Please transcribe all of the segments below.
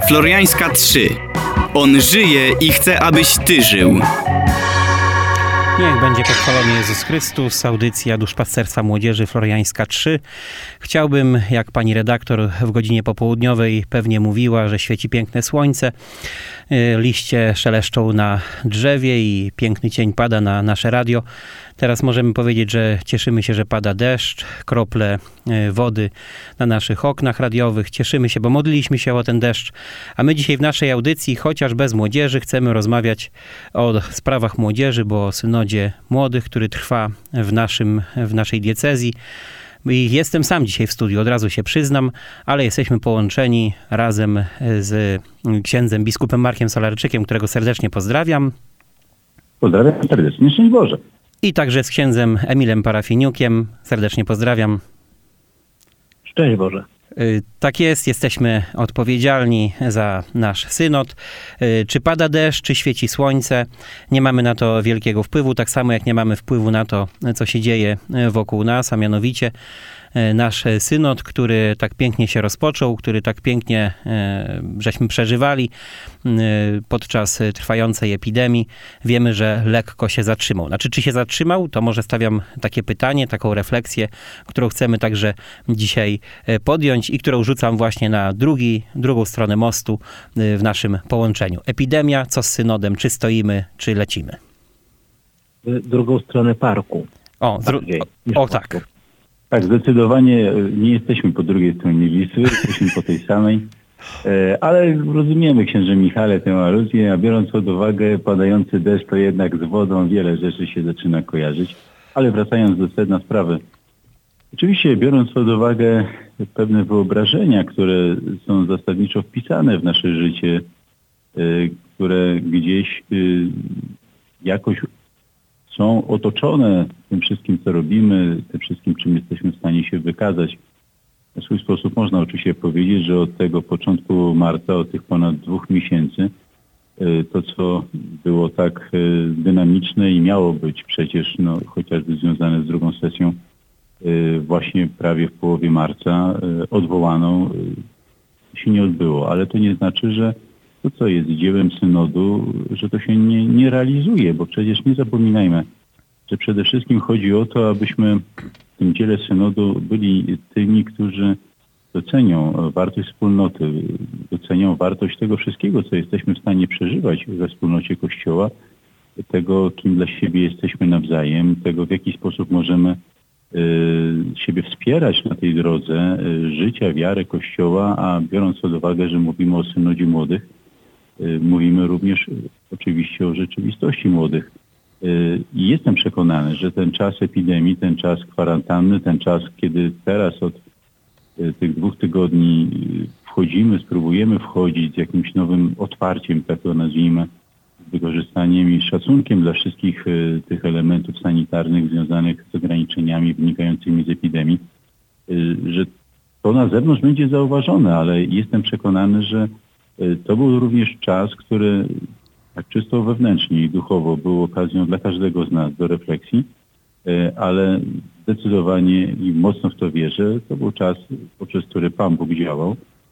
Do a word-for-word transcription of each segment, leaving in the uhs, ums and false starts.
Floriańska trzy. On żyje i chce, abyś ty żył. Niech będzie pochwalony Jezus Chrystus, audycja Duszpasterstwa Młodzieży Floriańska trzy. Chciałbym, jak pani redaktor w godzinie popołudniowej pewnie mówiła, że świeci piękne słońce, liście szeleszczą na drzewie i piękny cień pada na nasze radio. Teraz możemy powiedzieć, że cieszymy się, że pada deszcz, krople wody na naszych oknach radiowych. Cieszymy się, bo modliliśmy się o ten deszcz. A my dzisiaj w naszej audycji, chociaż bez młodzieży, chcemy rozmawiać o sprawach młodzieży, bo o synodzie młodych, który trwa w, naszym, w naszej diecezji. I jestem sam dzisiaj w studiu, od razu się przyznam, ale jesteśmy połączeni razem z księdzem biskupem Markiem Solarczykiem, którego serdecznie pozdrawiam. Pozdrawiam serdecznie, szczęść Boże. I także z księdzem Emilem Parafiniukiem. Serdecznie pozdrawiam. Szczęść Boże. Tak jest, jesteśmy odpowiedzialni za nasz synod. Czy pada deszcz, czy świeci słońce, nie mamy na to wielkiego wpływu, tak samo jak nie mamy wpływu na to, co się dzieje wokół nas, a mianowicie nasz synod, który tak pięknie się rozpoczął, który tak pięknie żeśmy przeżywali podczas trwającej epidemii, wiemy, że lekko się zatrzymał. Znaczy, czy się zatrzymał? To może stawiam takie pytanie, taką refleksję, którą chcemy także dzisiaj podjąć i którą rzucam właśnie na drugi, drugą stronę mostu w naszym połączeniu. Epidemia, co z synodem? Czy stoimy, czy lecimy? Drugą stronę parku. O, dru- o, o tak. Tak, zdecydowanie nie jesteśmy po drugiej stronie Wisły, jesteśmy po tej samej, ale rozumiemy, księże Michale, tę aluzję, a biorąc pod uwagę padający deszcz, to jednak z wodą wiele rzeczy się zaczyna kojarzyć. Ale wracając do sedna sprawy, oczywiście biorąc pod uwagę pewne wyobrażenia, które są zasadniczo wpisane w nasze życie, które gdzieś jakoś są otoczone tym wszystkim, co robimy, tym wszystkim, czym jesteśmy w stanie się wykazać. W swój sposób można oczywiście powiedzieć, że od tego początku marca, od tych ponad dwóch miesięcy, to, co było tak dynamiczne i miało być przecież, no, chociażby związane z drugą sesją, właśnie prawie w połowie marca odwołaną, się nie odbyło. Ale to nie znaczy, że to, co jest dziełem synodu, że to się nie, nie realizuje, bo przecież nie zapominajmy, że przede wszystkim chodzi o to, abyśmy w tym dziele synodu byli tymi, którzy docenią wartość wspólnoty, docenią wartość tego wszystkiego, co jesteśmy w stanie przeżywać we wspólnocie Kościoła, tego, kim dla siebie jesteśmy nawzajem, tego, w jaki sposób możemy y, siebie wspierać na tej drodze y, życia, wiary Kościoła, a biorąc pod uwagę, że mówimy o synodzie młodych, mówimy również oczywiście o rzeczywistości młodych. I jestem przekonany, że ten czas epidemii, ten czas kwarantanny, ten czas, kiedy teraz od tych dwóch tygodni wchodzimy, spróbujemy wchodzić z jakimś nowym otwarciem, tak to nazwijmy, z wykorzystaniem i szacunkiem dla wszystkich tych elementów sanitarnych związanych z ograniczeniami wynikającymi z epidemii, że to na zewnątrz będzie zauważone, ale jestem przekonany, że to był również czas, który tak czysto wewnętrznie i duchowo był okazją dla każdego z nas do refleksji, ale zdecydowanie i mocno w to wierzę, to był czas, poprzez który Pan Bóg działał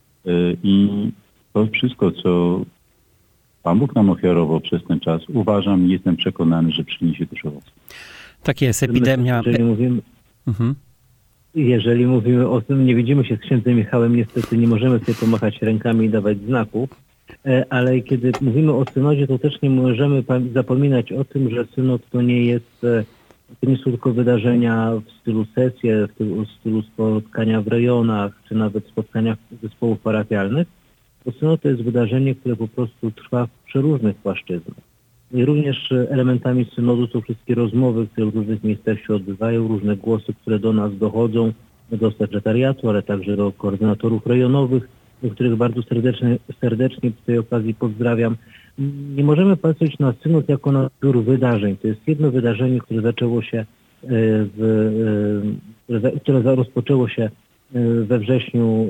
i to wszystko, co Pan Bóg nam ofiarował przez ten czas, uważam i jestem przekonany, że przyniesie też owoc. Tak jest, epidemia... Jeżeli mówimy, mhm. jeżeli mówimy o tym, nie widzimy się z księdzem Michałem, niestety nie możemy sobie pomachać rękami i dawać znaków, ale kiedy mówimy o synodzie, to też nie możemy zapominać o tym, że synod to nie jest, to nie są tylko wydarzenia w stylu sesji, w stylu spotkania w rejonach, czy nawet spotkania zespołów parafialnych. To synod to jest wydarzenie, które po prostu trwa w przeróżnych płaszczyznach. I również elementami synodu są wszystkie rozmowy, które w różnych miejscach się odbywają, różne głosy, które do nas dochodzą, do sekretariatu, ale także do koordynatorów rejonowych, do których bardzo serdecznie, serdecznie w tej okazji pozdrawiam. Nie możemy patrzeć na synod jako na zbiór wydarzeń. To jest jedno wydarzenie, które zaczęło się, w, które rozpoczęło się we wrześniu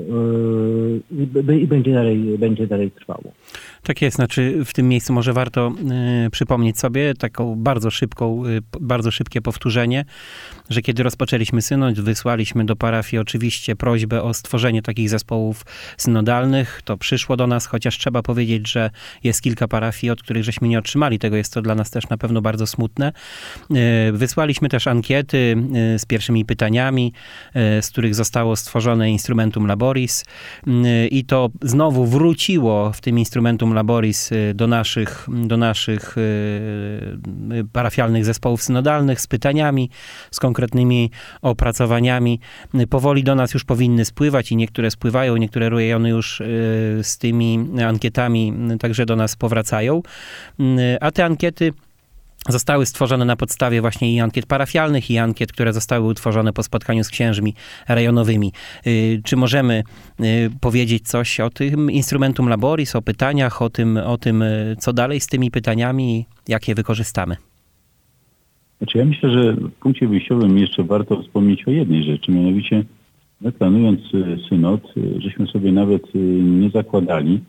i, i będzie dalej, będzie dalej trwało. Tak jest, znaczy w tym miejscu może warto y, przypomnieć sobie taką bardzo szybką, y, bardzo szybkie powtórzenie, że kiedy rozpoczęliśmy synod, wysłaliśmy do parafii oczywiście prośbę o stworzenie takich zespołów synodalnych. To przyszło do nas, chociaż trzeba powiedzieć, że jest kilka parafii, od których żeśmy nie otrzymali tego. Jest to dla nas też na pewno bardzo smutne. Y, wysłaliśmy też ankiety y, z pierwszymi pytaniami, y, z których zostało stworzone Instrumentum Laboris y, i to znowu wróciło w tym Instrumentum Laboris do naszych, do naszych parafialnych zespołów synodalnych z pytaniami, z konkretnymi opracowaniami. Powoli do nas już powinny spływać i niektóre spływają, niektóre rejony już z tymi ankietami także do nas powracają. A te ankiety zostały stworzone na podstawie właśnie i ankiet parafialnych, i ankiet, które zostały utworzone po spotkaniu z księżmi rejonowymi. Czy możemy powiedzieć coś o tym Instrumentum Laboris, o pytaniach, o tym, o tym co dalej z tymi pytaniami, jak je wykorzystamy? Znaczy ja myślę, że w punkcie wyjściowym jeszcze warto wspomnieć o jednej rzeczy, mianowicie my planując synod, żeśmy sobie nawet nie zakładali,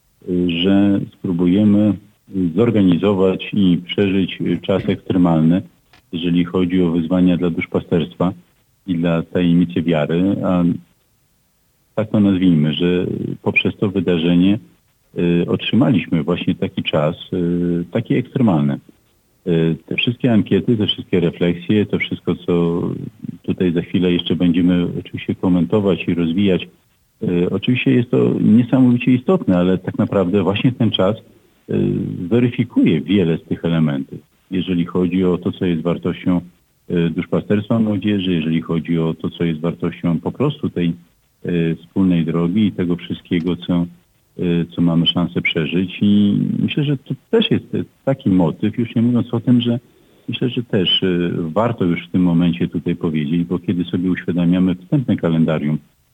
że spróbujemy zorganizować i przeżyć czas ekstremalny, jeżeli chodzi o wyzwania dla duszpasterstwa i dla tajemnicy wiary, a tak to nazwijmy, że poprzez to wydarzenie y, otrzymaliśmy właśnie taki czas, y, taki ekstremalny. Y, te wszystkie ankiety, te wszystkie refleksje, to wszystko, co tutaj za chwilę jeszcze będziemy oczywiście komentować i rozwijać, y, oczywiście jest to niesamowicie istotne, ale tak naprawdę właśnie ten czas weryfikuje wiele z tych elementów. Jeżeli chodzi o to, co jest wartością duszpasterstwa młodzieży, jeżeli chodzi o to, co jest wartością po prostu tej wspólnej drogi i tego wszystkiego, co, co mamy szansę przeżyć. I myślę, że to też jest taki motyw, już nie mówiąc o tym, że myślę, że też warto już w tym momencie tutaj powiedzieć, bo kiedy sobie uświadamiamy wstępne kalendarium,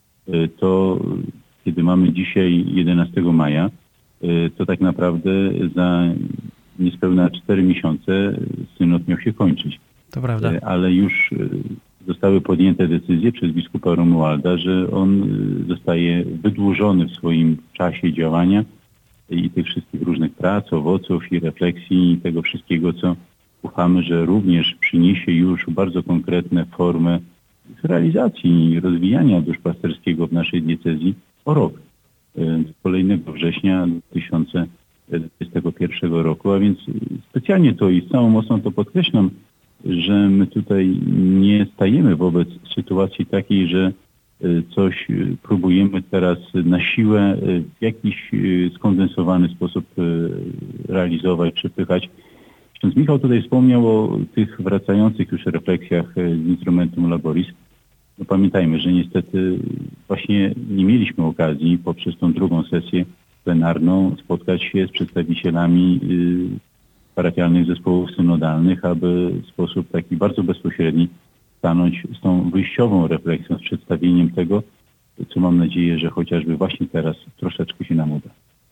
to kiedy mamy dzisiaj jedenastego maja, to tak naprawdę za niespełna cztery miesiące synod miał się kończyć. To prawda. Ale już zostały podjęte decyzje przez biskupa Romualda, że on zostaje wydłużony w swoim czasie działania i tych wszystkich różnych prac, owoców i refleksji i tego wszystkiego, co ufamy, że również przyniesie już bardzo konkretne formy realizacji i rozwijania duszpasterskiego w naszej diecezji o rok. Kolejnego września dwa tysiące dwudziestego pierwszego roku, a więc specjalnie to i z całą mocą to podkreślam, że my tutaj nie stajemy wobec sytuacji takiej, że coś próbujemy teraz na siłę w jakiś skondensowany sposób realizować, przepychać. Ksiądz Michał tutaj wspomniał o tych wracających już refleksjach z Instrumentum Laboris. No pamiętajmy, że niestety właśnie nie mieliśmy okazji poprzez tą drugą sesję plenarną spotkać się z przedstawicielami parafialnych zespołów synodalnych, aby w sposób taki bardzo bezpośredni stanąć z tą wyjściową refleksją, z przedstawieniem tego, co mam nadzieję, że chociażby właśnie teraz troszeczkę się nam uda.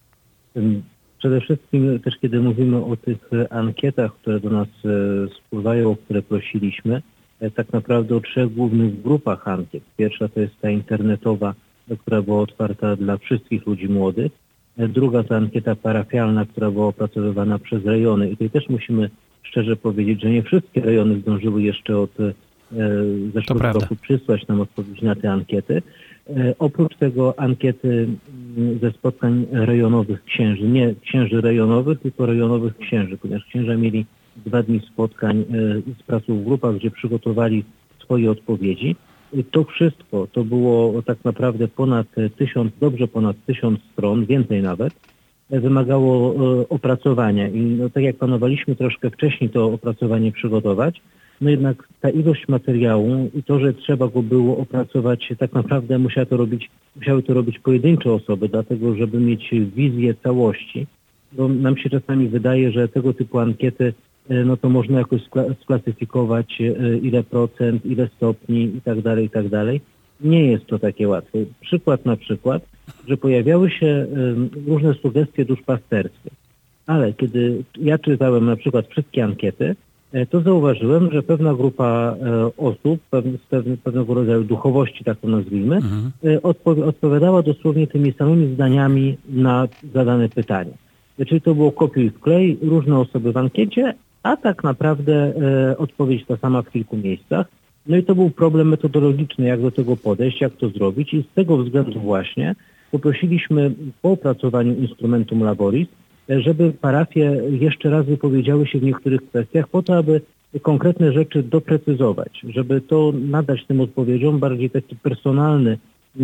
Przede wszystkim też kiedy mówimy o tych ankietach, które do nas spływają, o które prosiliśmy, tak naprawdę o trzech głównych grupach ankiet. Pierwsza to jest ta internetowa, która była otwarta dla wszystkich ludzi młodych. Druga to ankieta parafialna, która była opracowywana przez rejony. I tutaj też musimy szczerze powiedzieć, że nie wszystkie rejony zdążyły jeszcze od e, zeszłego roku przysłać nam odpowiedź na te ankiety. E, oprócz tego ankiety ze spotkań rejonowych księży. Nie księży rejonowych, tylko rejonowych księży, ponieważ księża mieli dwa dni spotkań e, z pracą w grupach, gdzie przygotowali swoje odpowiedzi. To wszystko, to było tak naprawdę ponad tysiąc, dobrze ponad tysiąc stron, więcej nawet, wymagało opracowania. I no, tak jak planowaliśmy troszkę wcześniej to opracowanie przygotować, no jednak ta ilość materiału i to, że trzeba go było opracować, tak naprawdę musiały to robić, musiały to robić pojedyncze osoby, dlatego żeby mieć wizję całości. Bo nam się czasami wydaje, że tego typu ankiety no to można jakoś sklasyfikować, ile procent, ile stopni i tak dalej, i tak dalej. Nie jest to takie łatwe. Przykład na przykład, że pojawiały się różne sugestie duszpasterskie, ale kiedy ja czytałem na przykład wszystkie ankiety, to zauważyłem, że pewna grupa osób, pewnego rodzaju duchowości, tak to nazwijmy, mhm. odpo- odpowiadała dosłownie tymi samymi zdaniami na zadane pytanie. Czyli to było kopiuj wklej, różne osoby w ankiecie, a tak naprawdę e, odpowiedź ta sama w kilku miejscach. No i to był problem metodologiczny, jak do tego podejść, jak to zrobić i z tego względu właśnie poprosiliśmy po opracowaniu instrumentum laboris, żeby parafie jeszcze raz wypowiedziały się w niektórych kwestiach po to, aby konkretne rzeczy doprecyzować, żeby to nadać tym odpowiedziom bardziej taki personalny,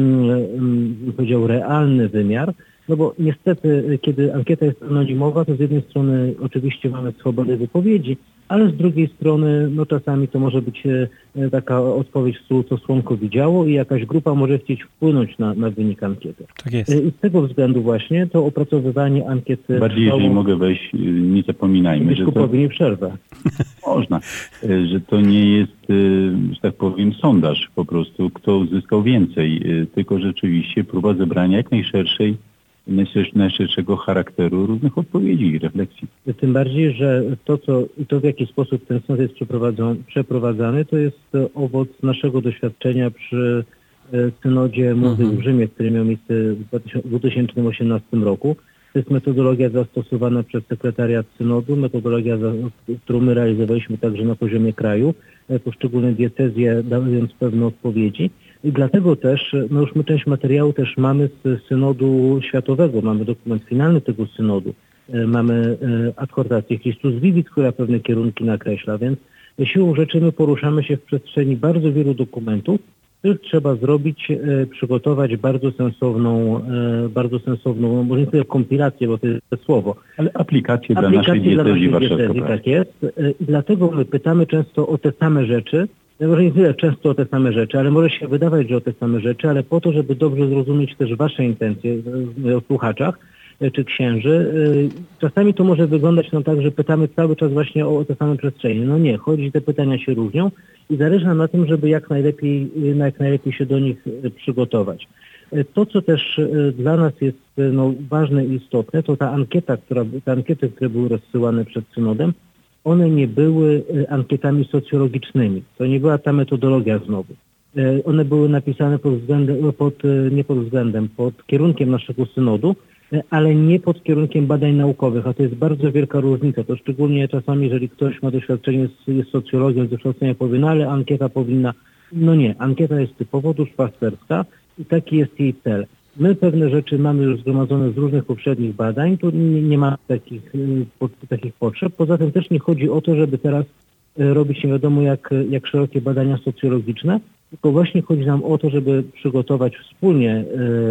bym powiedział realny wymiar, no bo niestety, kiedy ankieta jest anonimowa, to z jednej strony oczywiście mamy swobodę wypowiedzi, ale z drugiej strony no czasami to może być taka odpowiedź w stylu, co słonko widziało i jakaś grupa może chcieć wpłynąć na, na wynik ankiety. Tak jest. I z tego względu właśnie to opracowywanie ankiety... Bardziej, trwało... jeżeli mogę wejść, nie zapominajmy, że to... nie przerwę. Można, że to nie jest, że tak powiem, sondaż po prostu, kto uzyskał więcej, tylko rzeczywiście próba zebrania jak najszerszej najszerszego charakteru różnych odpowiedzi i refleksji. Tym bardziej, że to, co, to w jaki sposób ten sąd jest przeprowadzany, to jest owoc naszego doświadczenia przy synodzie młodych mhm. w Rzymie, który miał miejsce w dwa tysiące osiemnastym roku. To jest metodologia zastosowana przez sekretariat synodu, metodologia, którą my realizowaliśmy także na poziomie kraju, poszczególne diecezje dając pewne odpowiedzi. I dlatego też, no już my część materiału też mamy z synodu światowego, mamy dokument finalny tego synodu, mamy adhortację Christus Vivit, która pewne kierunki nakreśla, więc siłą rzeczy my poruszamy się w przestrzeni bardzo wielu dokumentów, których trzeba zrobić, przygotować bardzo sensowną, bardzo sensowną, może nie tyle kompilację, bo to jest to słowo. Ale aplikację dla naszej diecezji warszawskiej. Tak jest. I dlatego my pytamy często o te same rzeczy, może nie tyle często o te same rzeczy, ale może się wydawać, że o te same rzeczy, ale po to, żeby dobrze zrozumieć też wasze intencje o słuchaczach czy księży. Czasami to może wyglądać no tak, że pytamy cały czas właśnie o, o te same przestrzenie. No nie, chodzi, te pytania się różnią i zależy nam na tym, żeby jak najlepiej, jak najlepiej się do nich przygotować. To, co też dla nas jest no, ważne i istotne, to ta ankieta, która, te ankiety, które były rozsyłane przed synodem, one nie były ankietami socjologicznymi. To nie była ta metodologia znowu. One były napisane pod względem, pod, nie pod względem, pod kierunkiem naszego synodu, ale nie pod kierunkiem badań naukowych, a to jest bardzo wielka różnica. To szczególnie czasami, jeżeli ktoś ma doświadczenie, z, jest socjologiem, z doświadczenia powie, no ale ankieta powinna... No nie, ankieta jest typowo duszpasterska i taki jest jej cel. My pewne rzeczy mamy już zgromadzone z różnych poprzednich badań, tu nie, nie ma takich, po, takich potrzeb. Poza tym też nie chodzi o to, żeby teraz robić nie wiadomo jak, jak szerokie badania socjologiczne, tylko właśnie chodzi nam o to, żeby przygotować wspólnie,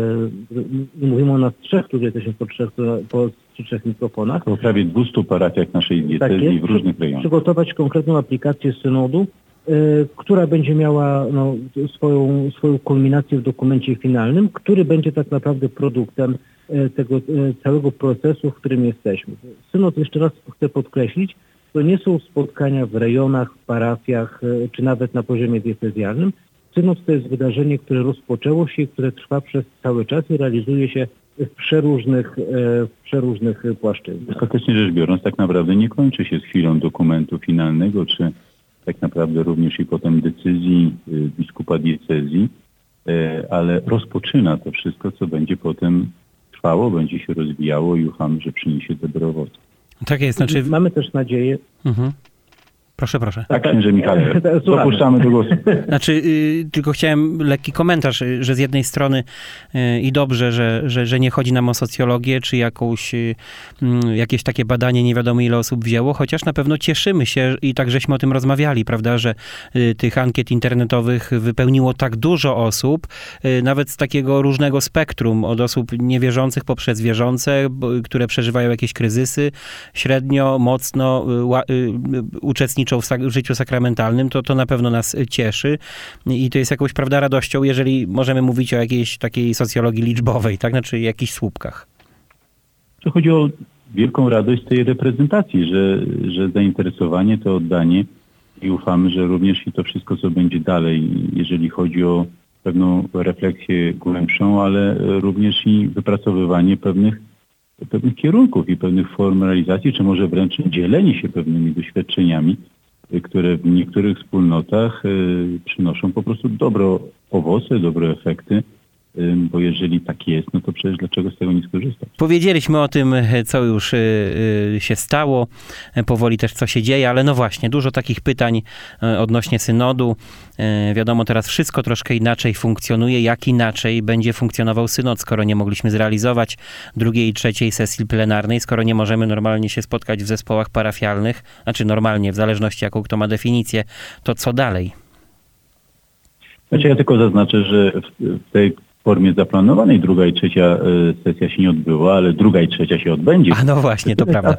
nie mówimy o nas trzech, którzy jesteśmy po trzech, po trzech mikrofonach. Po prawie dwustu parafiach naszej diecezji tak w różnych rejonach. Przygotować konkretną aplikację synodu, która będzie miała no, swoją, swoją kulminację w dokumencie finalnym, który będzie tak naprawdę produktem tego całego procesu, w którym jesteśmy. Synod, jeszcze raz chcę podkreślić, to nie są spotkania w rejonach, w parafiach, czy nawet na poziomie diecezjalnym. Synod to jest wydarzenie, które rozpoczęło się i które trwa przez cały czas i realizuje się w przeróżnych, w przeróżnych płaszczyznach. Ostatecznie rzecz biorąc, tak naprawdę nie kończy się z chwilą dokumentu finalnego, czy tak naprawdę również i potem decyzji biskupa diecezji, ale rozpoczyna to wszystko, co będzie potem trwało, będzie się rozwijało i ufam, że przyniesie dobre owoce. Tak jest, znaczy... Mamy też nadzieję... Mhm. Proszę, proszę. Tak, księże Michale, dopuszczamy do głosu. Znaczy, y, tylko chciałem lekki komentarz, że z jednej strony y, i dobrze, że, że, że nie chodzi nam o socjologię, czy jakąś, y, y, jakieś takie badanie, nie wiadomo ile osób wzięło, chociaż na pewno cieszymy się i tak żeśmy o tym rozmawiali, prawda, że y, tych ankiet internetowych wypełniło tak dużo osób, y, nawet z takiego różnego spektrum, od osób niewierzących poprzez wierzące, bo, które przeżywają jakieś kryzysy, średnio, mocno y, y, y, uczestniczą w życiu sakramentalnym, to, to na pewno nas cieszy i to jest jakąś, prawda, radością, jeżeli możemy mówić o jakiejś takiej socjologii liczbowej, tak, znaczy jakichś słupkach. To chodzi o wielką radość tej reprezentacji, że, że zainteresowanie, to oddanie i ufamy, że również i to wszystko, co będzie dalej, jeżeli chodzi o pewną refleksję głębszą, ale również i wypracowywanie pewnych pewnych kierunków i pewnych form realizacji, czy może wręcz dzielenie się pewnymi doświadczeniami, y, które w niektórych wspólnotach y, przynoszą po prostu dobre owoce, dobre efekty. Bo jeżeli tak jest, no to przecież dlaczego z tego nie skorzystać? Powiedzieliśmy o tym, co już się stało, powoli też co się dzieje, ale no właśnie, dużo takich pytań odnośnie synodu. Wiadomo, teraz wszystko troszkę inaczej funkcjonuje. Jak inaczej będzie funkcjonował synod, skoro nie mogliśmy zrealizować drugiej i trzeciej sesji plenarnej, skoro nie możemy normalnie się spotkać w zespołach parafialnych, znaczy normalnie, w zależności jaką kto ma definicję, to co dalej? Znaczy ja tylko zaznaczę, że w tej formie zaplanowanej druga i trzecia sesja się nie odbyła, ale druga i trzecia się odbędzie. A no właśnie, to prawda.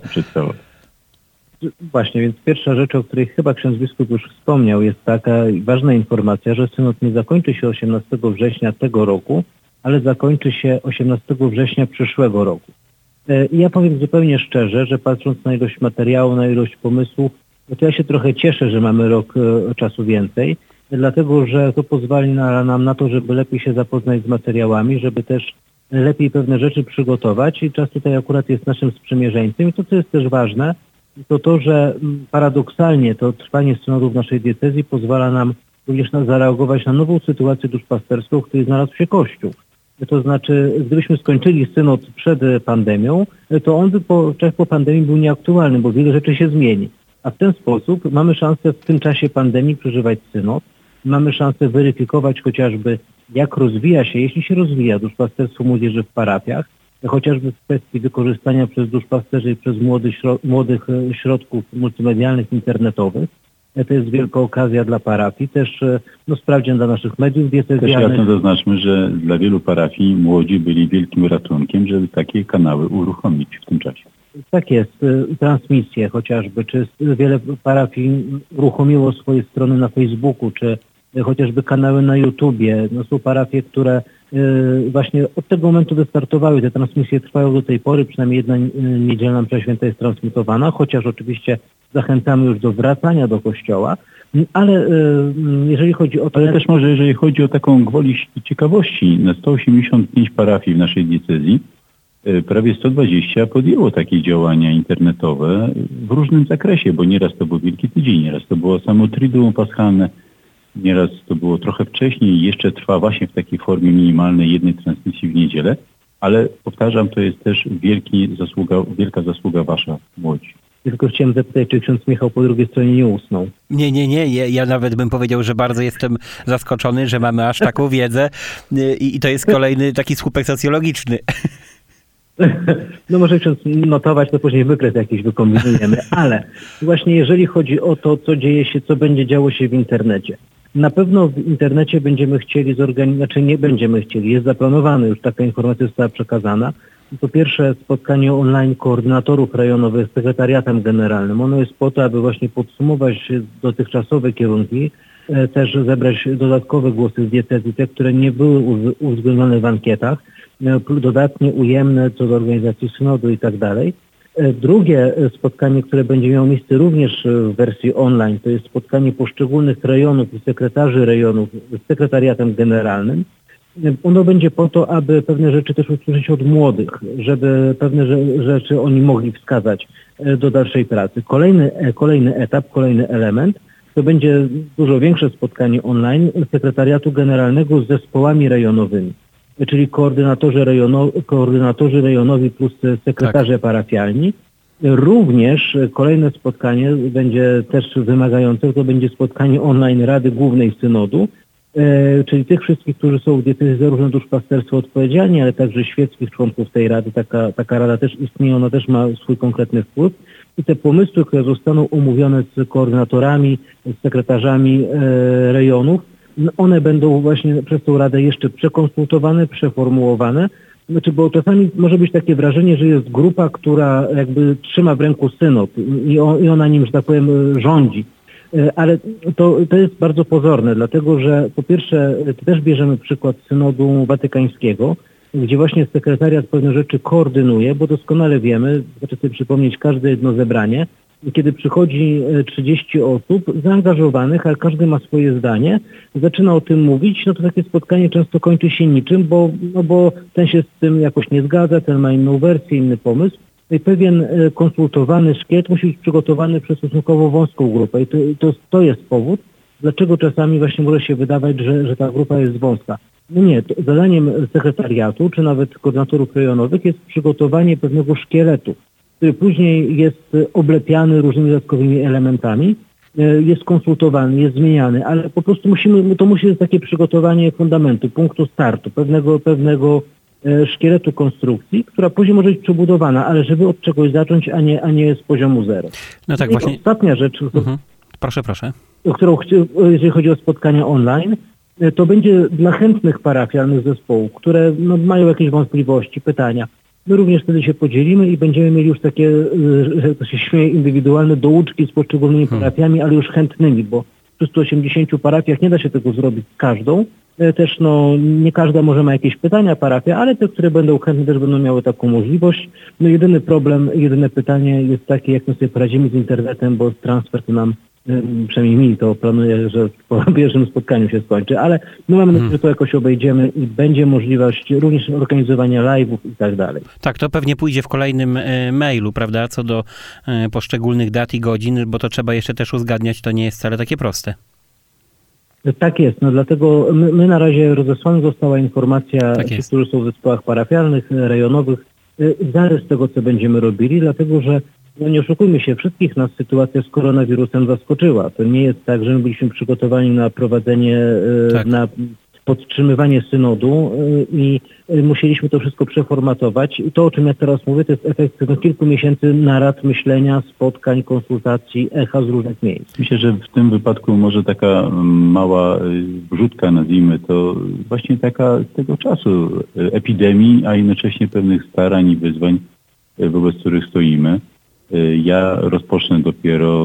Właśnie, więc pierwsza rzecz, o której chyba ksiądz biskup już wspomniał, jest taka ważna informacja, że synod nie zakończy się osiemnastego września tego roku, ale zakończy się osiemnastego września przyszłego roku. I ja powiem zupełnie szczerze, że patrząc na ilość materiału, na ilość pomysłów, to ja się trochę cieszę, że mamy rok czasu więcej, dlatego że to pozwoli na, nam na to, żeby lepiej się zapoznać z materiałami, żeby też lepiej pewne rzeczy przygotować i czas tutaj akurat jest naszym sprzymierzeńcem. I to, co jest też ważne, to to, że paradoksalnie to trwanie synodu w naszej diecezji pozwala nam również na zareagować na nową sytuację duszpasterską, w której znalazł się Kościół. To znaczy, gdybyśmy skończyli synod przed pandemią, to on by po, po pandemii był nieaktualny, bo wiele rzeczy się zmieni. A w ten sposób mamy szansę w tym czasie pandemii przeżywać synod. Mamy szansę weryfikować chociażby, jak rozwija się, jeśli się rozwija duszpasterstwo młodzieży w parafiach, chociażby w kwestii wykorzystania przez duszpasterzy i przez młodych, młodych środków multimedialnych, internetowych. To jest wielka okazja dla parafii, też no, sprawdzian dla naszych mediów diecezjalnych. Też jasno zaznaczmy, że dla wielu parafii młodzi byli wielkim ratunkiem, żeby takie kanały uruchomić w tym czasie. Tak jest. Transmisje chociażby, czy wiele parafii uruchomiło swoje strony na Facebooku, czy chociażby kanały na YouTubie. No, są parafie, które y, właśnie od tego momentu wystartowały. Te transmisje trwają do tej pory, przynajmniej jedna niedzielna msza święta jest transmitowana, chociaż oczywiście zachęcamy już do wracania do kościoła. Ale y, jeżeli chodzi o to... Ale też może jeżeli chodzi o taką gwoli ciekawości, na sto osiemdziesiąt pięć parafii w naszej diecezji prawie sto dwadzieścia podjęło takie działania internetowe w różnym zakresie, bo nieraz to był Wielki Tydzień, nieraz to było samo Triduum Paschalne, nieraz to było trochę wcześniej i jeszcze trwa właśnie w takiej formie minimalnej jednej transmisji w niedzielę, ale powtarzam, to jest też wielki zasługa, wielka zasługa wasza, młodzi. Tylko chciałem zapytać, czy ksiądz Michał po drugiej stronie nie usnął? Nie, nie, nie. Ja, ja nawet bym powiedział, że bardzo jestem zaskoczony, że mamy aż taką wiedzę i, i to jest kolejny taki słupek socjologiczny. No może ksiądz notować, to później wykres jakiś wykombinujemy, ale właśnie jeżeli chodzi o to, co dzieje się, co będzie działo się w internecie. Na pewno w internecie będziemy chcieli zorganizować, znaczy nie będziemy chcieli, jest zaplanowane, już taka informacja została przekazana. Po pierwsze spotkanie online koordynatorów rejonowych z sekretariatem generalnym. Ono jest po to, aby właśnie podsumować dotychczasowe kierunki, też zebrać dodatkowe głosy z diecezji, te, które nie były uwzględnione w ankietach, dodatnie ujemne co do organizacji synodu i tak dalej. Drugie spotkanie, które będzie miało miejsce również w wersji online, to jest spotkanie poszczególnych rejonów i sekretarzy rejonów z sekretariatem generalnym. Ono będzie po to, aby pewne rzeczy też usłyszeć od młodych, żeby pewne rzeczy oni mogli wskazać do dalszej pracy. Kolejny, kolejny etap, kolejny element to będzie dużo większe spotkanie online sekretariatu generalnego z zespołami rejonowymi, czyli koordynatorzy, rejono, koordynatorzy rejonowi plus sekretarze tak. parafialni. Również kolejne spotkanie będzie też wymagające, to będzie spotkanie online Rady Głównej Synodu, e, czyli tych wszystkich, którzy są w diecezji zarówno duszpasterstwo odpowiedzialni, ale także świeckich członków tej Rady. Taka, taka Rada też istnieje, ona też ma swój konkretny wpływ. I te pomysły, które zostaną omówione z koordynatorami, z sekretarzami e, rejonów, one będą właśnie przez tą Radę jeszcze przekonsultowane, przeformułowane. Znaczy, bo czasami może być takie wrażenie, że jest grupa, która jakby trzyma w ręku synod i, on, i ona nim, że tak powiem, rządzi. Ale to, to jest bardzo pozorne, dlatego że po pierwsze też bierzemy przykład synodu watykańskiego, gdzie właśnie sekretariat pewne rzeczy koordynuje, bo doskonale wiemy, znaczy sobie przypomnieć każde jedno zebranie, kiedy przychodzi trzydzieści osób zaangażowanych, ale każdy ma swoje zdanie, zaczyna o tym mówić, no to takie spotkanie często kończy się niczym, bo, no bo ten się z tym jakoś nie zgadza, ten ma inną wersję, inny pomysł. i pewien e, konsultowany szkielet musi być przygotowany przez stosunkowo wąską grupę i to, to, to jest powód, dlaczego czasami właśnie może się wydawać, że, że ta grupa jest wąska. No nie, to zadaniem sekretariatu czy nawet koordynatorów rejonowych jest przygotowanie pewnego szkieletu, który później jest oblepiany różnymi dodatkowymi elementami, jest konsultowany, jest zmieniany, ale po prostu musimy, to musi być takie przygotowanie fundamentu, punktu startu, pewnego, pewnego szkieletu konstrukcji, która później może być przebudowana, ale żeby od czegoś zacząć, a nie, a nie z poziomu zero. No tak I właśnie. Ostatnia rzecz, Mhm. Proszę, proszę. o którą chci- jeżeli chodzi o spotkania online, to będzie dla chętnych parafialnych zespołów, które no, mają jakieś wątpliwości, pytania. My również wtedy się podzielimy i będziemy mieli już takie, że to się śmieje, indywidualne douczki z poszczególnymi parafiami, ale już chętnymi, bo w trzystu osiemdziesięciu parafiach nie da się tego zrobić z każdą. Też no, nie każda może ma jakieś pytania parafia, ale te, które będą chętne, też będą miały taką możliwość. No jedyny problem, jedyne pytanie jest takie, jak my sobie poradzimy z internetem, bo transfer to nam, przynajmniej mi to planuję, że po pierwszym spotkaniu się skończy, ale my mamy nadzieję, że to jakoś obejdziemy i będzie możliwość również organizowania live'ów i tak dalej. Tak, to pewnie pójdzie w kolejnym e, mailu, prawda, co do e, poszczególnych dat i godzin, bo to trzeba jeszcze też uzgadniać, to nie jest wcale takie proste. Tak jest, no dlatego my, my na razie rozesłana została informacja, Tak ci, jest. którzy są w zespołach parafialnych, rejonowych, y, zarys tego, co będziemy robili, dlatego że no nie oszukujmy się, wszystkich nas sytuacja z koronawirusem zaskoczyła. To nie jest tak, że my byliśmy przygotowani na prowadzenie, y, Tak. na podtrzymywanie synodu y, i y, musieliśmy to wszystko przeformatować. I to, o czym ja teraz mówię, to jest efekt no, kilku miesięcy narad, myślenia, spotkań, konsultacji, echa z różnych miejsc. Myślę, że w tym wypadku może taka mm, mała y, wrzutka, nazwijmy to, właśnie taka z tego czasu y, epidemii, a jednocześnie pewnych starań i wyzwań, y, wobec których stoimy. Y, Ja rozpocznę dopiero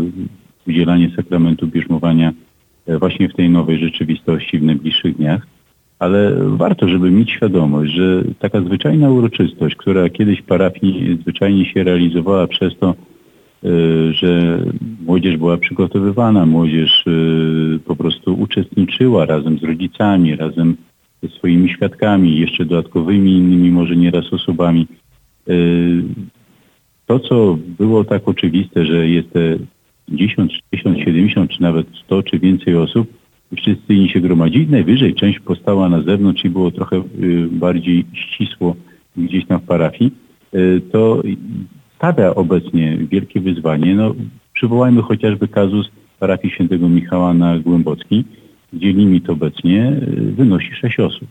y, udzielanie sakramentu bierzmowania y, właśnie w tej nowej rzeczywistości w najbliższych dniach, ale warto, żeby mieć świadomość, że taka zwyczajna uroczystość, która kiedyś w parafii zwyczajnie się realizowała przez to, y, że młodzież była przygotowywana, młodzież y, po prostu uczestniczyła razem z rodzicami, razem ze swoimi świadkami, jeszcze dodatkowymi innymi może nieraz osobami. Y, To, co było tak oczywiste, że jest te dziesięć, sześćdziesiąt, siedemdziesiąt, czy nawet sto, czy więcej osób, i wszyscy inni się gromadzili, najwyżej część postała na zewnątrz i było trochę y, bardziej ścisło gdzieś tam w parafii, y, to stawia obecnie wielkie wyzwanie. No, przywołajmy chociażby kazus parafii świętego Michała na Głębockiej, gdzie limit obecnie y, wynosi sześć osób.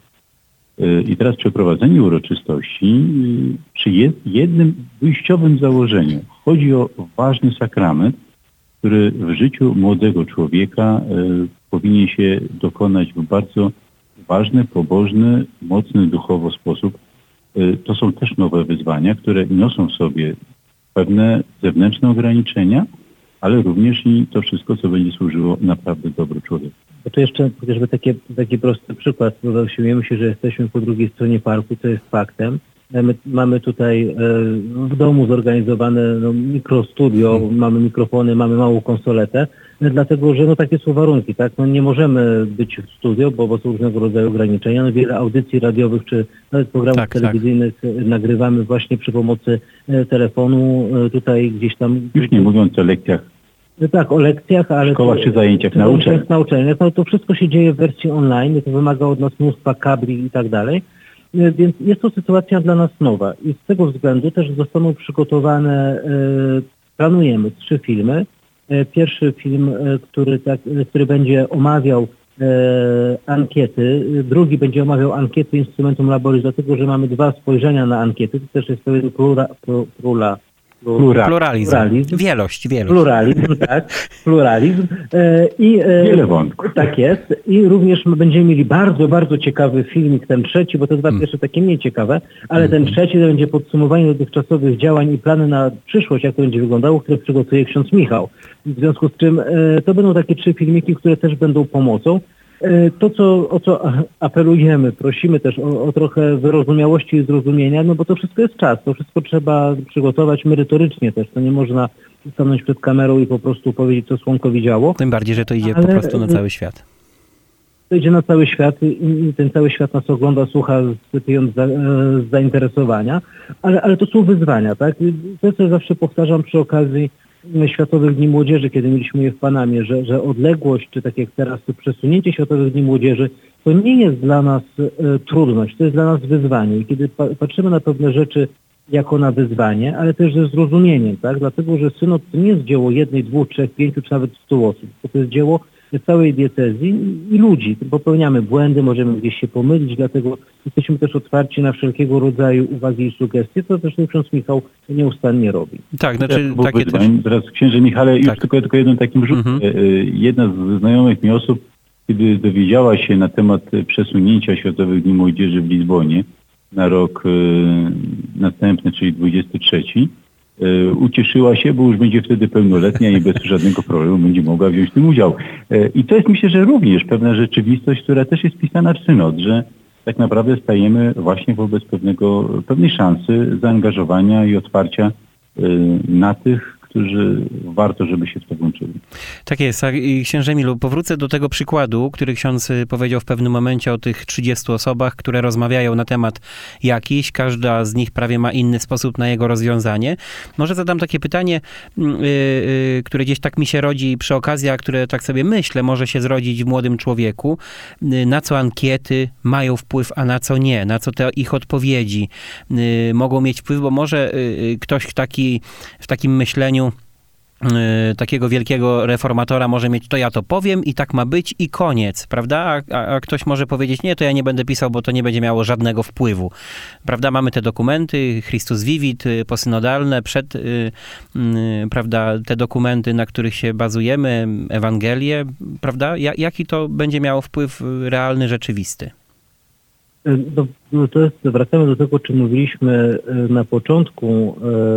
I teraz przeprowadzenie uroczystości przy jednym wyjściowym założeniu. Chodzi o ważny sakrament, który w życiu młodego człowieka y, powinien się dokonać w bardzo ważny, pobożny, mocny duchowo sposób. Y, to są też nowe wyzwania, które niosą w sobie pewne zewnętrzne ograniczenia, ale również i to wszystko, co będzie służyło naprawdę dobru człowieka. Bo to jeszcze chociażby takie, taki prosty przykład, bo usiłujemy się, że jesteśmy po drugiej stronie parku, co jest faktem. My mamy tutaj e, w domu zorganizowane no, mikrostudio, hmm. mamy mikrofony, mamy małą konsoletę, dlatego że no, takie są warunki, tak? No, nie możemy być w studio, bo, bo są różnego rodzaju ograniczenia. No, wiele audycji radiowych czy nawet programów tak, telewizyjnych tak. nagrywamy właśnie przy pomocy e, telefonu, e, tutaj gdzieś tam... Już nie mówiąc o lekcjach. No tak, o lekcjach, ale... W szkołach czy zajęciach czy na uczelniach. na uczelniach. No to wszystko się dzieje w wersji online, to wymaga od nas mnóstwa kabli i tak dalej. Więc jest to sytuacja dla nas nowa i z tego względu też zostaną przygotowane, e, planujemy trzy filmy. E, pierwszy film, e, który, tak, który będzie omawiał e, ankiety, drugi będzie omawiał ankiety Instrumentum Laboris, dlatego że mamy dwa spojrzenia na ankiety, to też jest pewien plura, plura, Pluralizm. Pluralizm. Pluralizm. Wielość, wielość. Pluralizm, tak. Pluralizm. E, i, e, Wiele wątków. Tak jest. I również my będziemy mieli bardzo, bardzo ciekawy filmik, ten trzeci, bo te dwa Hmm. pierwsze takie mniej ciekawe, ale ten trzeci to będzie podsumowanie dotychczasowych działań i plany na przyszłość, jak to będzie wyglądało, które przygotuje ksiądz Michał. W związku z czym e, to będą takie trzy filmiki, które też będą pomocą. To, co, o co apelujemy, prosimy też o, o trochę wyrozumiałości i zrozumienia, no bo to wszystko jest czas, to wszystko trzeba przygotować merytorycznie też, to nie można stanąć przed kamerą i po prostu powiedzieć, co słonko widziało. Tym bardziej, że to idzie Ale, po prostu na cały świat. to idzie na cały świat i ten cały świat nas ogląda, słucha z, za, z zainteresowania, ale, ale to są wyzwania, tak? To, co zawsze powtarzam przy okazji Światowych Dni Młodzieży, kiedy mieliśmy je w Panamie, że, że odległość, czy tak jak teraz to przesunięcie Światowych Dni Młodzieży, to nie jest dla nas e, trudność, to jest dla nas wyzwanie. I kiedy pa, patrzymy na pewne rzeczy jako na wyzwanie, ale też ze zrozumieniem, tak? Dlatego, że synod to nie jest dzieło jednej, dwóch, trzech, pięciu, czy nawet stu osób. To jest dzieło całej diecezji i ludzi. Popełniamy błędy, możemy gdzieś się pomylić, dlatego jesteśmy też otwarci na wszelkiego rodzaju uwagi i sugestie, co też ksiądz Michał nieustannie robi. Tak, znaczy ja takie też... Teraz księże Michale, już tak. tylko, tylko jednym takim rzutem. Mhm. Jedna z znajomych mi osób, kiedy dowiedziała się na temat przesunięcia Światowych Dni Młodzieży w Lizbonie na rok y, następny, czyli dwudziesty trzeci, y, ucieszyła się, bo już będzie wtedy pełnoletnia i bez żadnego problemu będzie mogła wziąć w tym udział. Y, I to jest, myślę, że również pewna rzeczywistość, która też jest pisana w synod, że tak naprawdę stajemy właśnie wobec pewnego, pewnej szansy zaangażowania i otwarcia y, na tych, którzy warto, żeby się w to włączyli. Tak jest. I księże Emilu, powrócę do tego przykładu, który ksiądz powiedział w pewnym momencie o tych trzydziestu osobach, które rozmawiają na temat jakiś. Każda z nich prawie ma inny sposób na jego rozwiązanie. Może zadam takie pytanie, yy, yy, które gdzieś tak mi się rodzi przy okazji, a które tak sobie myślę, może się zrodzić w młodym człowieku. Yy, na co ankiety mają wpływ, a na co nie? Na co te ich odpowiedzi yy, mogą mieć wpływ? Bo może yy, ktoś taki, w takim myśleniu takiego wielkiego reformatora może mieć, to ja to powiem i tak ma być i koniec, prawda? A, a, a ktoś może powiedzieć, nie, to ja nie będę pisał, bo to nie będzie miało żadnego wpływu. Prawda? Mamy te dokumenty, Christus Vivit, posynodalne, przed, y, y, prawda, te dokumenty, na których się bazujemy, Ewangelie, prawda? Ja, jaki to będzie miało wpływ realny, rzeczywisty? No, to jest, wracamy do tego, o czym mówiliśmy na początku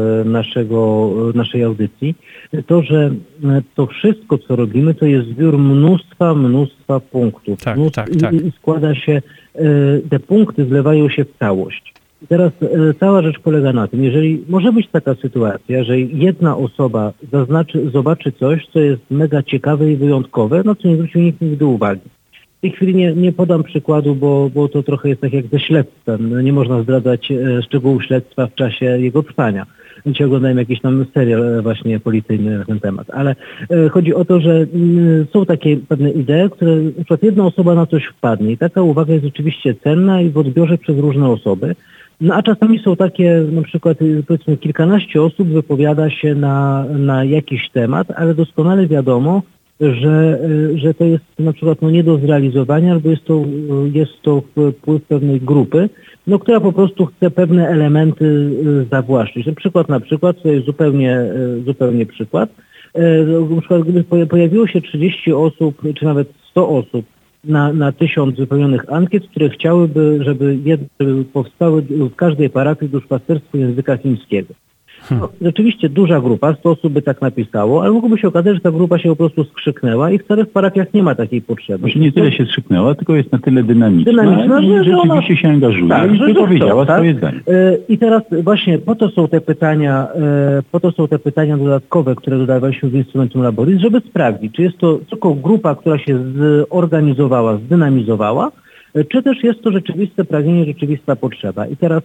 naszego, naszej audycji. To, że to wszystko, co robimy, to jest zbiór mnóstwa, mnóstwa punktów. Tak, mnóstwa, tak, tak. I, I składa się, te punkty zlewają się w całość. I teraz cała rzecz polega na tym, jeżeli może być taka sytuacja, że jedna osoba zaznaczy, zobaczy coś, co jest mega ciekawe i wyjątkowe, no co nie zwrócił nikt nigdy uwagi. W tej chwili nie, nie podam przykładu, bo, bo to trochę jest tak jak ze śledztwem. Nie można zdradzać e, szczegółów śledztwa w czasie jego trwania. Dzisiaj oglądałem jakiś tam serial właśnie policyjny na ten temat. Ale e, chodzi o to, że m, są takie pewne idee, które na przykład jedna osoba na coś wpadnie i taka uwaga jest rzeczywiście cenna i w odbiorze przez różne osoby. No a czasami są takie, na przykład powiedzmy kilkanaście osób wypowiada się na, na jakiś temat, ale doskonale wiadomo, że, że to jest na przykład no, nie do zrealizowania, albo jest to, jest to wpływ pewnej grupy, no, która po prostu chce pewne elementy zawłaszczyć. Na przykład, na przykład, to jest zupełnie, zupełnie przykład, na przykład gdyby pojawiło się trzydzieści osób, czy nawet sto osób na, na tysiąc wypełnionych ankiet, które chciałyby, żeby, jed, żeby powstały w każdej parafii duszpasterstwo języka chińskiego. No, rzeczywiście duża grupa, sto osób by tak napisało, ale mogłoby się okazać, że ta grupa się po prostu skrzyknęła i wcale w parafiach nie ma takiej potrzeby. Może nie tyle się skrzyknęła, tylko jest na tyle dynamiczna, dynamiczna i że rzeczywiście ona... się angażuje tak, i że wypowiedziała tak? swoje zdanie. I teraz właśnie po to są te pytania, po to są te pytania dodatkowe, które dodawaliśmy w Instrumentum Laboris, żeby sprawdzić, czy jest to tylko grupa, która się zorganizowała, zdynamizowała, czy też jest to rzeczywiste pragnienie, rzeczywista potrzeba. I teraz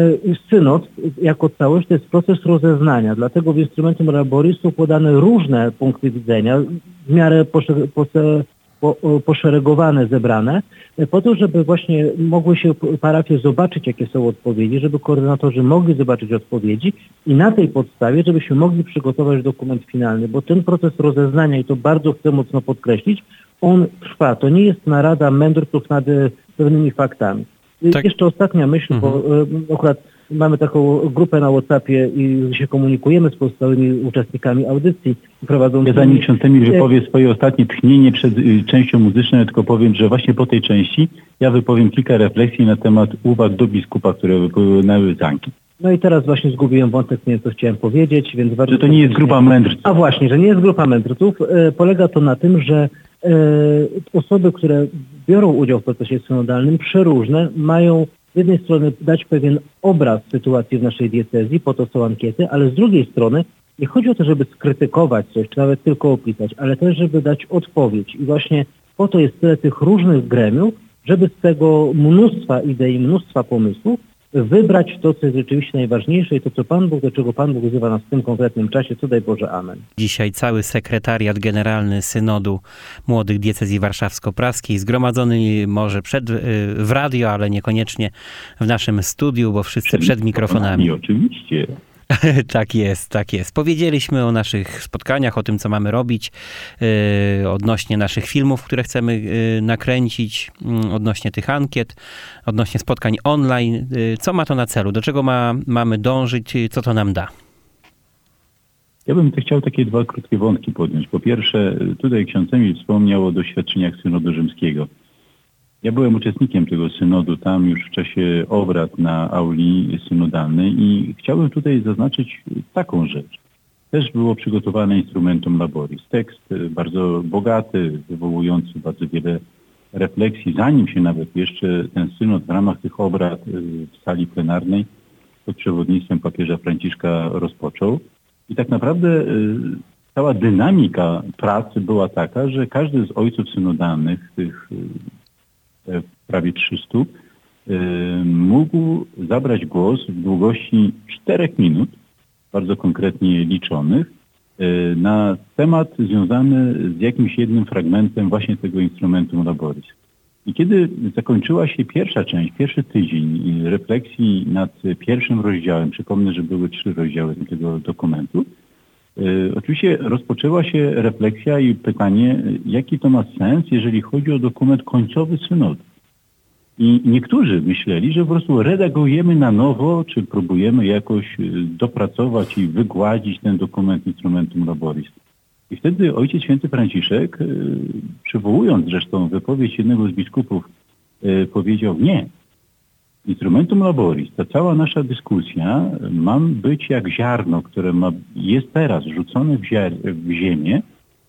synod jako całość to jest proces rozeznania, dlatego w Instrumentum Laboris są podane różne punkty widzenia, w miarę poszer- pose- po- poszeregowane, zebrane, po to, żeby właśnie mogły się parafie zobaczyć, jakie są odpowiedzi, żeby koordynatorzy mogli zobaczyć odpowiedzi i na tej podstawie, żebyśmy mogli przygotować dokument finalny, bo ten proces rozeznania, i to bardzo chcę mocno podkreślić, on trwa. To nie jest narada mędrców nad pewnymi faktami. Tak. Jeszcze ostatnia myśl, mhm. bo y, akurat mamy taką grupę na WhatsAppie i się komunikujemy z pozostałymi uczestnikami audycji prowadzącymi. Ja zanim ksiądz Emil wypowie swoje ostatnie tchnienie przed y, częścią muzyczną, ja tylko powiem, że właśnie po tej części ja wypowiem kilka refleksji na temat uwag do biskupa, które wypłynęły z ankiet. No i teraz właśnie zgubiłem wątek, nie wiem, co chciałem powiedzieć, więc bardzo... Że to nie jest grupa mędrców. A właśnie, że nie jest grupa mędrców. E, polega to na tym, że e, osoby, które biorą udział w procesie synodalnym, przeróżne, mają z jednej strony dać pewien obraz sytuacji w naszej diecezji, po to są ankiety, ale z drugiej strony nie chodzi o to, żeby skrytykować coś, czy nawet tylko opisać, ale też, żeby dać odpowiedź. I właśnie Po to jest tyle tych różnych gremiów, żeby z tego mnóstwa idei, mnóstwa pomysłów wybrać to, co jest rzeczywiście najważniejsze i to, co Pan Bóg, do czego Pan Bóg wzywa nas w tym konkretnym czasie. Co daj Boże, amen. Dzisiaj cały sekretariat generalny Synodu Młodych Diecezji Warszawsko-Praskiej zgromadzony może przed, w radio, ale niekoniecznie w naszym studiu, bo wszyscy przed, przed mikrofonami. Oczywiście. Tak jest, tak jest. Powiedzieliśmy o naszych spotkaniach, o tym, co mamy robić, yy, odnośnie naszych filmów, które chcemy yy, nakręcić, yy, odnośnie tych ankiet, odnośnie spotkań online. Yy, co ma to na celu? Do czego ma, mamy dążyć? Yy, co to nam da? Ja bym chciał takie dwa krótkie wątki podjąć. Po pierwsze, tutaj ksiądz Emil wspomniał o doświadczeniach synodu rzymskiego. Ja byłem uczestnikiem tego synodu tam już w czasie obrad na auli synodalnej i chciałbym tutaj zaznaczyć taką rzecz. Też było przygotowane instrumentum laboris. Tekst bardzo bogaty, wywołujący bardzo wiele refleksji, zanim się nawet jeszcze ten synod w ramach tych obrad w sali plenarnej pod przewodnictwem papieża Franciszka rozpoczął. I tak naprawdę cała dynamika pracy była taka, że każdy z ojców synodalnych, tych prawie trzystu, mógł zabrać głos w długości czterech minut, bardzo konkretnie liczonych, na temat związany z jakimś jednym fragmentem właśnie tego instrumentum laboris. I kiedy zakończyła się pierwsza część, pierwszy tydzień refleksji nad pierwszym rozdziałem, przypomnę, że były trzy rozdziały tego dokumentu, oczywiście rozpoczęła się refleksja i pytanie, jaki to ma sens, jeżeli chodzi o dokument końcowy synodu. I niektórzy myśleli, że po prostu redagujemy na nowo, czy próbujemy jakoś dopracować i wygładzić ten dokument instrumentum laboris. I wtedy Ojciec Święty Franciszek, przywołując zresztą wypowiedź jednego z biskupów, powiedział nie. Instrumentum laboris, ta cała nasza dyskusja ma być jak ziarno, które ma, jest teraz rzucone w, ziar- w ziemię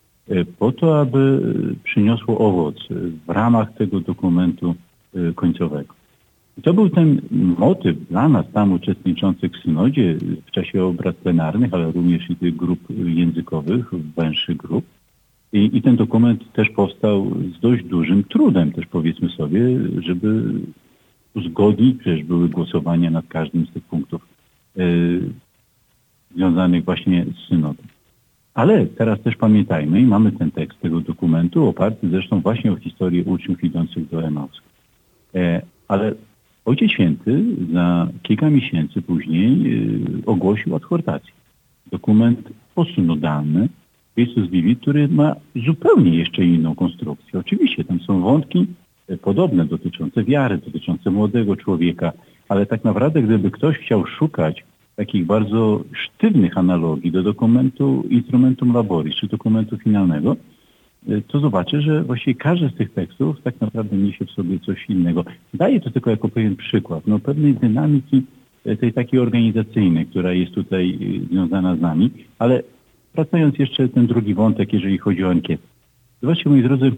po to, aby przyniosło owoc w ramach tego dokumentu końcowego. I to był ten motyw dla nas tam uczestniczących w synodzie w czasie obrad plenarnych, ale również i tych grup językowych, węższych grup. I, I ten dokument też powstał z dość dużym trudem, też powiedzmy sobie, żeby uzgodnić, przecież były głosowania nad każdym z tych punktów yy, związanych właśnie z synodem. Ale teraz też pamiętajmy i mamy ten tekst tego dokumentu oparty zresztą właśnie o historię uczniów idących do Emaus. E, ale Ojciec Święty za kilka miesięcy później yy, ogłosił adhortację. Dokument posynodalny, Christus Vivit, który ma zupełnie jeszcze inną konstrukcję. Oczywiście tam są wątki podobne dotyczące wiary, dotyczące młodego człowieka, ale tak naprawdę gdyby ktoś chciał szukać takich bardzo sztywnych analogii do dokumentu instrumentum laboris, czy dokumentu finalnego, to zobaczy, że właściwie każdy z tych tekstów tak naprawdę niesie w sobie coś innego. Daję to tylko jako pewien przykład, no, pewnej dynamiki tej takiej organizacyjnej, która jest tutaj związana z nami, ale wracając jeszcze ten drugi wątek, jeżeli chodzi o ankietę. Zobaczcie, moi drodzy,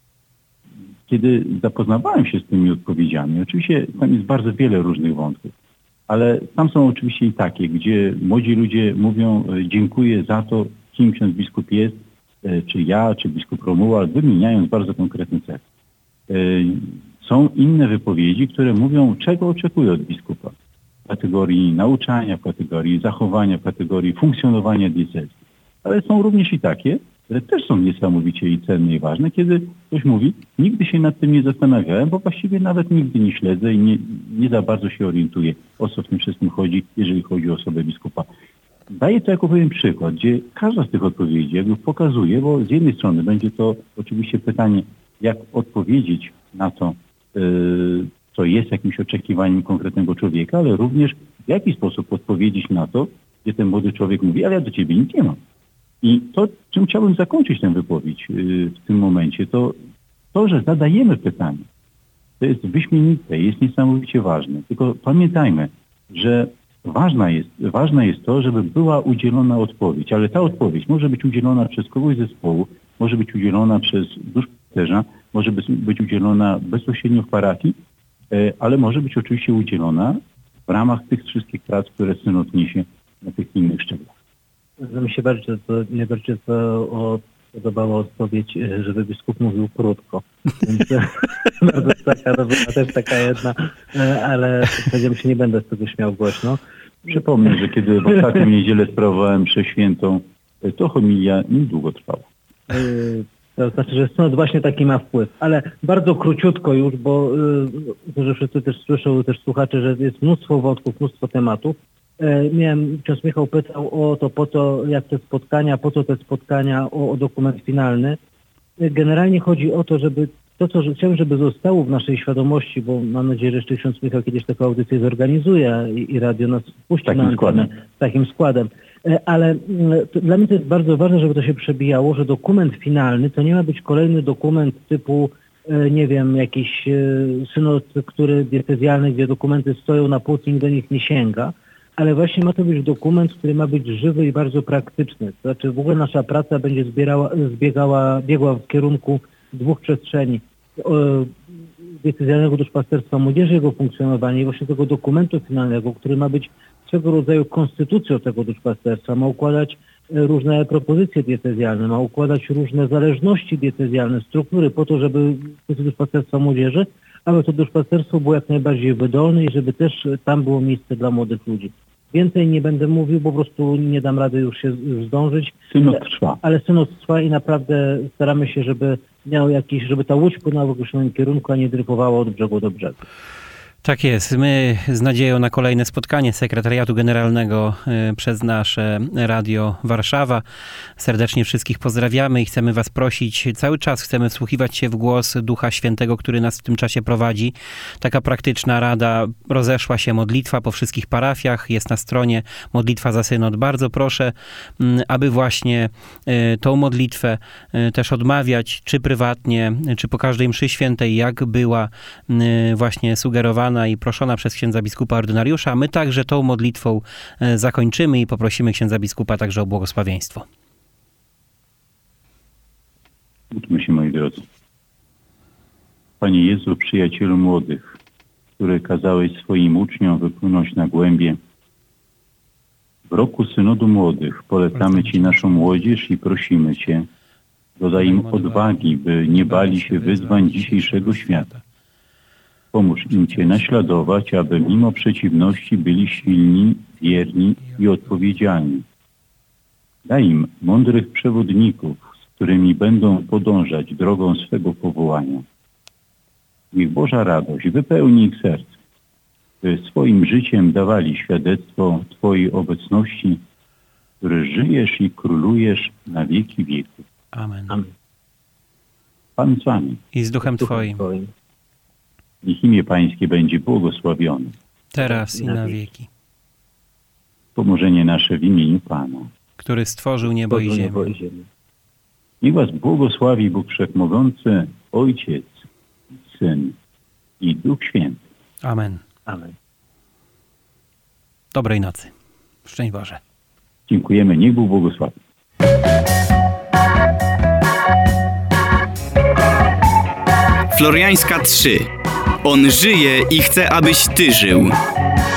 kiedy zapoznawałem się z tymi odpowiedziami, oczywiście tam jest bardzo wiele różnych wątków, ale tam są oczywiście i takie, gdzie młodzi ludzie mówią dziękuję za to, kim ksiądz biskup jest, czy ja, czy biskup Romuald, wymieniając bardzo konkretny cel. Są inne wypowiedzi, które mówią, czego oczekują od biskupa. W kategorii nauczania, w kategorii zachowania, w kategorii funkcjonowania diecezji. Ale są również i takie, które też są niesamowicie i cenne i ważne, kiedy ktoś mówi, nigdy się nad tym nie zastanawiałem, bo właściwie nawet nigdy nie śledzę i nie, nie za bardzo się orientuję, o co w tym wszystkim chodzi, jeżeli chodzi o osobę biskupa. Daję to jako pewien przykład, gdzie każda z tych odpowiedzi jakby pokazuje, bo z jednej strony będzie to oczywiście pytanie, jak odpowiedzieć na to, yy, co jest jakimś oczekiwaniem konkretnego człowieka, ale również w jaki sposób odpowiedzieć na to, gdzie ten młody człowiek mówi, ale ja do ciebie nic nie mam. I to, czym chciałbym zakończyć tę wypowiedź yy, w tym momencie, to to, że zadajemy pytanie, to jest wyśmienite, jest niesamowicie ważne. Tylko pamiętajmy, że ważna jest, ważne jest to, żeby była udzielona odpowiedź, ale ta odpowiedź może być udzielona przez kogoś z zespołu, może być udzielona przez duszpasterza, może być, być udzielona bezpośrednio w parafii, yy, ale może być oczywiście udzielona w ramach tych wszystkich prac, które synod niesie na tych innych szczeblach. Zgadzam się bardzo, to najbardziej to o podobała odpowiedź, e, żeby biskup mówił krótko. Więc e, bardzo taka, to była też taka jedna, e, ale powiedziałem, się nie będę z tego śmiał głośno. Przypomnę, że kiedy w ostatnią niedzielę sprawowałem mszę świętą, to homilia niedługo trwała. E, To znaczy, że synod właśnie taki ma wpływ. Ale bardzo króciutko już, bo y, że wszyscy też słyszą, też słuchacze, że jest mnóstwo wątków, mnóstwo tematów. E, miałem, ksiądz Michał pytał o to, po co, jak te spotkania, po co te spotkania, o, o dokument finalny. E, generalnie chodzi o to, żeby to, co chciałem, żeby zostało w naszej świadomości, bo mam nadzieję, że jeszcze ksiądz Michał kiedyś taką audycję zorganizuje i, i radio nas puści Takim na składem. antenę z takim składem. Ale to, dla mnie to jest bardzo ważne, żeby to się przebijało, że dokument finalny to nie ma być kolejny dokument typu, nie wiem, jakiś synod, który diecezjalny, gdzie dokumenty stoją na półce, nikt do nich nie sięga, ale właśnie ma to być dokument, który ma być żywy i bardzo praktyczny. To znaczy w ogóle nasza praca będzie zbierała, zbiegała, biegła w kierunku dwóch przestrzeni. Diecezjalnego duszpasterstwa młodzieży, jego funkcjonowanie i właśnie tego dokumentu finalnego, który ma być swego rodzaju konstytucją tego duszpasterstwa, ma układać różne propozycje diecezjalne, ma układać różne zależności diecezjalne, struktury po to, żeby w duszpasterstwa młodzieży, aby to duszpasterstwo było jak najbardziej wydolne i żeby też tam było miejsce dla młodych ludzi. Więcej nie będę mówił, bo po prostu nie dam rady już się już zdążyć. Synod trwa. Ale synod trwa i naprawdę staramy się, żeby miał jakiś, żeby ta łódź płynęła w określonym kierunku, a nie dryfowała od brzegu do brzegu. Tak jest. My z nadzieją na kolejne spotkanie Sekretariatu Generalnego przez nasze Radio Warszawa serdecznie wszystkich pozdrawiamy i chcemy was prosić, cały czas chcemy wsłuchiwać się w głos Ducha Świętego, który nas w tym czasie prowadzi. Taka praktyczna rada, rozeszła się modlitwa po wszystkich parafiach, jest na stronie Modlitwa za Synod. Bardzo proszę, aby właśnie tą modlitwę też odmawiać, czy prywatnie, czy po każdej mszy świętej, jak była właśnie sugerowana i proszona przez księdza biskupa ordynariusza, a my także tą modlitwą zakończymy i poprosimy księdza biskupa także o błogosławieństwo. Módlmy się, moi drodzy. Panie Jezu, przyjacielu młodych, który kazałeś swoim uczniom wypłynąć na głębie, w roku Synodu Młodych polecamy Ci naszą młodzież i prosimy Cię, dodaj im odwagi, by nie bali się wyzwań dzisiejszego świata. Pomóż im Cię naśladować, aby mimo przeciwności byli silni, wierni i odpowiedzialni. Daj im mądrych przewodników, z którymi będą podążać drogą swego powołania. Niech Boża radość wypełni ich serce, by swoim życiem dawali świadectwo Twojej obecności, który żyjesz i królujesz na wieki wieków. Amen. Amen. Pan z Wami. I z duchem Twoim. Twoim. Niech imię Pańskie będzie błogosławione. Teraz i na wieki. Pomożenie nasze w imieniu Pana. Który stworzył niebo i ziemię. Niebo i ziemię. Niech Was błogosławi Bóg Wszechmogący, Ojciec, Syn i Duch Święty. Amen. Amen. Dobrej nocy. Szczęść Boże. Dziękujemy. Niech Bóg błogosławi. Floriańska trzy. On żyje i chce, abyś ty żył.